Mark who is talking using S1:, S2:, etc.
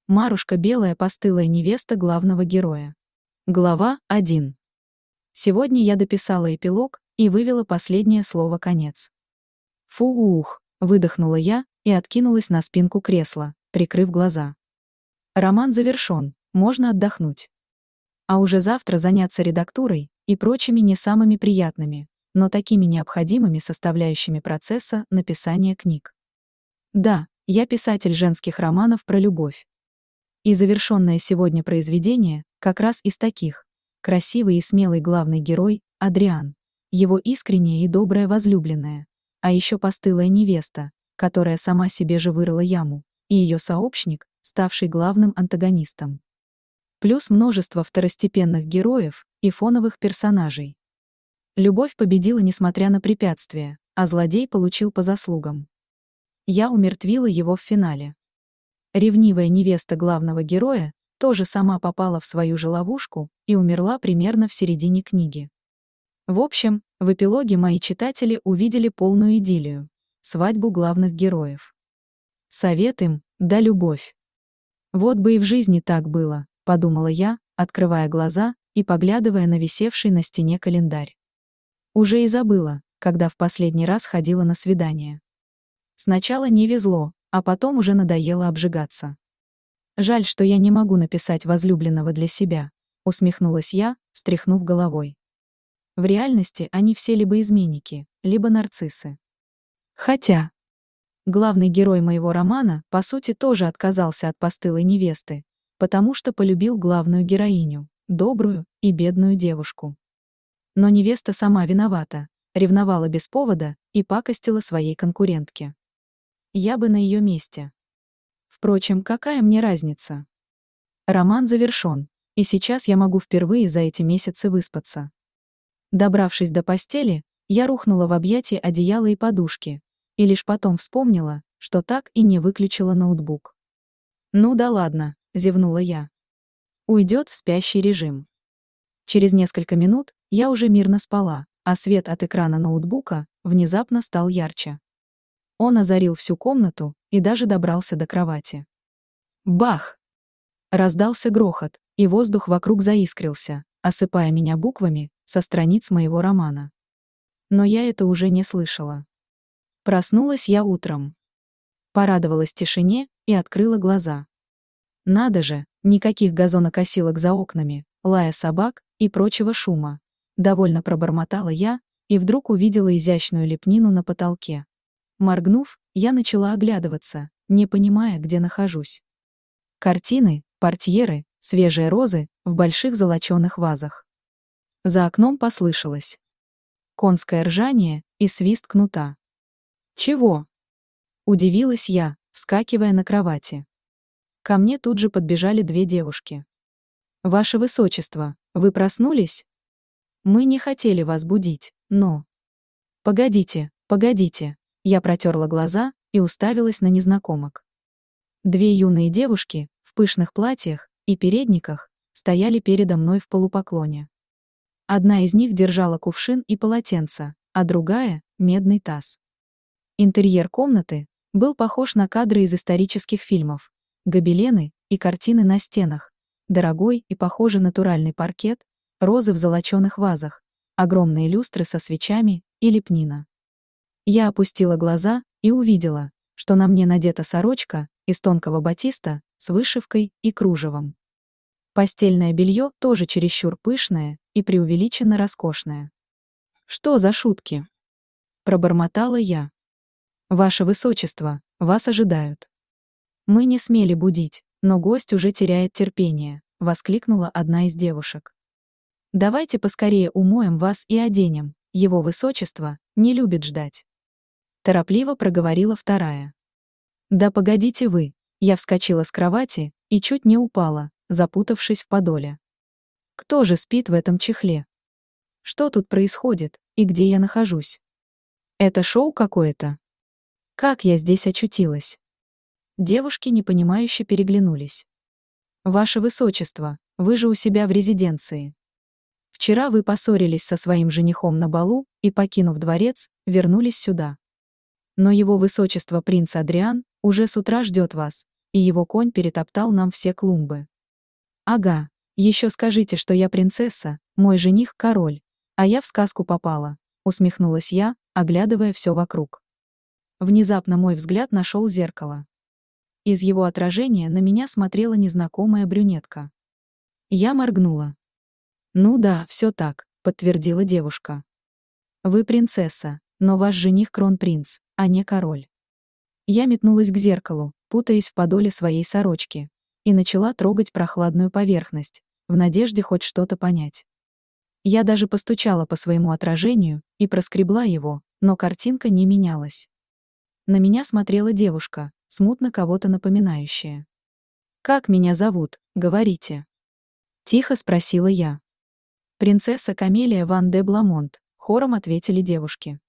S1: Марушка Белая, постылая невеста главного героя. Глава 1. Сегодня я дописала эпилог и вывела последнее слово «конец». Фу-ух, выдохнула я и откинулась на спинку кресла, прикрыв глаза. Роман завершён, можно отдохнуть. А уже завтра заняться редактурой и прочими не самыми приятными, но такими необходимыми составляющими процесса написания книг. Да, я писатель женских романов про любовь. И завершенное сегодня произведение как раз из таких. Красивый и смелый главный герой – Адриан, его искренняя и добрая возлюбленная, а еще постылая невеста, которая сама себе же вырыла яму, и ее сообщник, ставший главным антагонистом. Плюс множество второстепенных героев и фоновых персонажей. Любовь победила несмотря на препятствия, а злодей получил по заслугам. Я умертвила его в финале. Ревнивая невеста главного героя тоже сама попала в свою же ловушку и умерла примерно в середине книги. В общем, в эпилоге мои читатели увидели полную идиллию, свадьбу главных героев. Совет им, да любовь. Вот бы и в жизни так было, подумала я, открывая глаза и поглядывая на висевший на стене календарь. Уже и забыла, когда в последний раз ходила на свидание. Сначала не везло, а потом уже надоело обжигаться. Жаль, что я не могу написать возлюбленного для себя, усмехнулась я, встряхнув головой. В реальности они все либо изменники, либо нарциссы. Хотя главный герой моего романа, по сути, тоже отказался от постылой невесты, потому что полюбил главную героиню, добрую и бедную девушку. Но невеста сама виновата, ревновала без повода и пакостила своей конкурентке. Я бы на ее месте. Впрочем, какая мне разница? Роман завершён, и сейчас я могу впервые за эти месяцы выспаться. Добравшись до постели, я рухнула в объятия одеяла и подушки, и лишь потом вспомнила, что так и не выключила ноутбук. «Ну да ладно», — зевнула я. «Уйдет в спящий режим». Через несколько минут я уже мирно спала, а свет от экрана ноутбука внезапно стал ярче. Он озарил всю комнату и даже добрался до кровати. Бах! Раздался грохот, и воздух вокруг заискрился, осыпая меня буквами со страниц моего романа. Но я это уже не слышала. Проснулась я утром. Порадовалась тишине и открыла глаза. Надо же, никаких газонокосилок за окнами, лая собак и прочего шума. Довольно пробормотала я и вдруг увидела изящную лепнину на потолке. Моргнув, я начала оглядываться, не понимая, где нахожусь. Картины, портьеры, свежие розы в больших золочёных вазах. За окном послышалось конское ржание и свист кнута. «Чего?» — удивилась я, вскакивая на кровати. Ко мне тут же подбежали две девушки. «Ваше Высочество, вы проснулись? Мы не хотели вас будить, но...» «Погодите, погодите». Я протерла глаза и уставилась на незнакомок. Две юные девушки в пышных платьях и передниках стояли передо мной в полупоклоне. Одна из них держала кувшин и полотенце, а другая — медный таз. Интерьер комнаты был похож на кадры из исторических фильмов, гобелены и картины на стенах, дорогой и похожий натуральный паркет, розы в золочёных вазах, огромные люстры со свечами и лепнина. Я опустила глаза и увидела, что на мне надета сорочка из тонкого батиста с вышивкой и кружевом. Постельное белье тоже чересчур пышное и преувеличенно роскошное. «Что за шутки?» — пробормотала я. «Ваше Высочество, вас ожидают». «Мы не смели будить, но гость уже теряет терпение», — воскликнула одна из девушек. «Давайте поскорее умоем вас и оденем, его Высочество не любит ждать». Торопливо проговорила вторая. «Да погодите вы», я вскочила с кровати и чуть не упала, запутавшись в подоле. Кто же спит в этом чехле? Что тут происходит и где я нахожусь? Это шоу какое-то? Как я здесь очутилась? Девушки непонимающе переглянулись. «Ваше Высочество, вы же у себя в резиденции. Вчера вы поссорились со своим женихом на балу и, покинув дворец, вернулись сюда. Но его Высочество принц Адриан уже с утра ждет вас, и его конь перетоптал нам все клумбы. Ага, еще скажите, что я принцесса, мой жених — король, а я в сказку попала, усмехнулась я, оглядывая все вокруг. Внезапно мой взгляд нашел зеркало. Из его отражения на меня смотрела незнакомая брюнетка. Я моргнула. «Ну да, все так», — подтвердила девушка. «Вы принцесса, но ваш жених кронпринц, а не король». Я метнулась к зеркалу, путаясь в подоле своей сорочки, и начала трогать прохладную поверхность, в надежде хоть что-то понять. Я даже постучала по своему отражению и проскребла его, но картинка не менялась. На меня смотрела девушка, смутно кого-то напоминающая. «Как меня зовут, говорите?» Тихо спросила я. «Принцесса Камелия ван де Бламонт», хором ответили девушки.